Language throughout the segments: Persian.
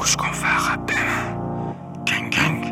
گوش کن فقط به من گنگ گنگ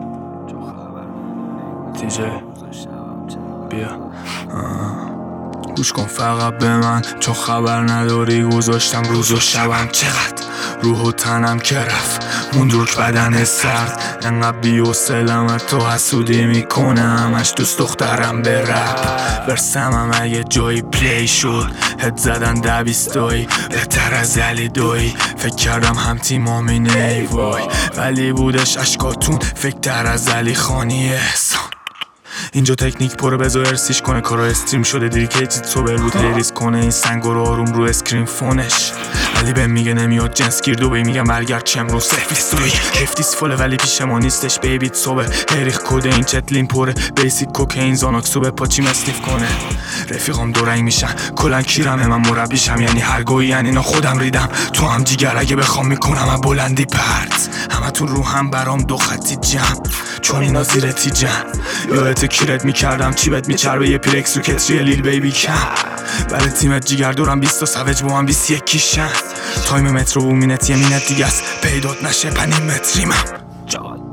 دیجی بیا گوش کن فقط به من چون خبر نداری گذاشتم روز و شبم چقدر روح و تنم که رفت موند روک بدن سرد انقدر بی‌حوصله‌ام تو حسودی میکنه همش دوست دخترم به رپ برسمم اگه جایی پلی شد هد زدن 10-20 تایی بهتر از علی دوی فکر کردم هم تیمامینه ای وای ولی بودش اشکاتون فکر تر از علی خانی احسان اینجا تکنیک پره بذار ارسیش کنه کارا استریم شده دیریکیتید سوبر بود ریلیز کنه این سنگو رو آروم رو اسکرین فونش ولی به میگه نمیاد جنس گیر دوبی میگم برگرد چم رو سرویس دوی هفتیس فوله ولی پیش ما نیستش بیبیت صبح هریخ کده این چتلین پره بیسیک کوکین زاناکسو به پاچیم استیف کنه رفیقام دو رنگ میشن کلن کیرمه من مربیشم یعنی هر گویی یعنی اینا خودم ریدم تو هم جیگر اگه بخوام میکنم من بلندی پرت همتون رو هم برام دو خطی جمع چون اینا زیر تیجن یادت کیرت میکردم چی بهت میچربه یه پیرکس رو کتری لیل بیبی کم ولی تیمت جیگر دورم 20 تا سوج با هم 21 شن تایم مترو و مینت یه مینت دیگه است پیدات نشه پنیم متریمم